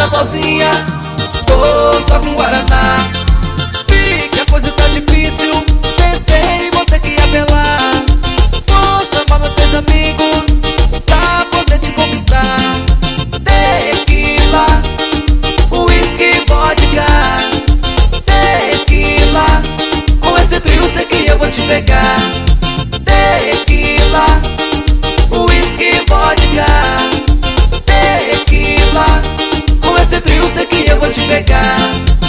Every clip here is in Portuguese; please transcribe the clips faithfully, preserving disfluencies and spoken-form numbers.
tá sozinha, tô só com guaraná. Vi que a coisa tá difícil, pensei, vou ter que apelar. Vou chamar meus três amigos pra poder te conquistar. Tequila, uísque, vodka. Tequila, com esse trio sei que eu vou te pegar. Tequila, uísque, vodka. Tequila, com esse trio sei que eu vou te pegar.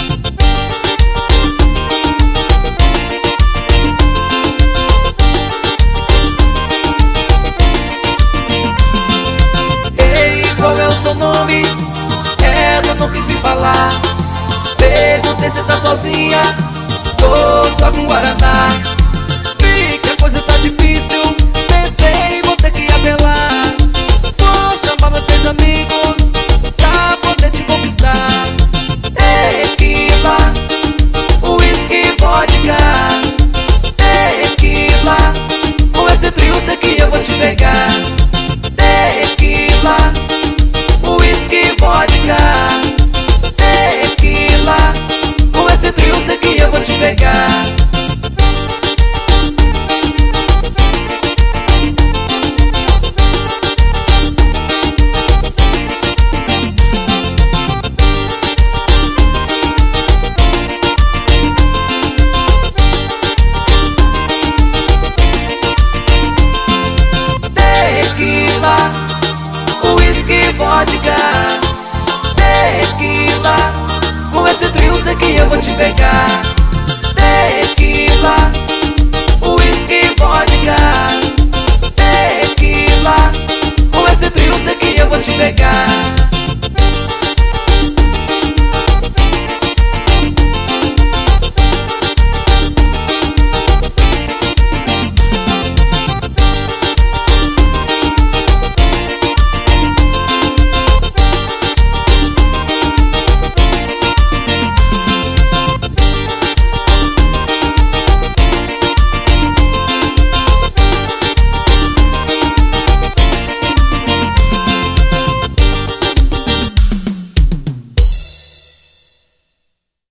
Ei, qual é o seu nome? Ela não quis me falar. Perguntei se tá sozinha, tô só com guaraná. Vi que a coisa tá difícil, pensei, vou ter que apelar. Vou chamar meus três amigos pra poder te conquistar. Tequila, uísque, vodka. Tequila, com esse trio sei que eu vou te pegar. Tequila, uísque, vodka. Tequila, com esse trio sei que eu vou te pegar. Tequila, uísque, vodka. Tequila, com esse trio sei que eu vou te pegar. Tequila, uísque, vodka. Tequila, com esse trio sei que eu vou te pegar.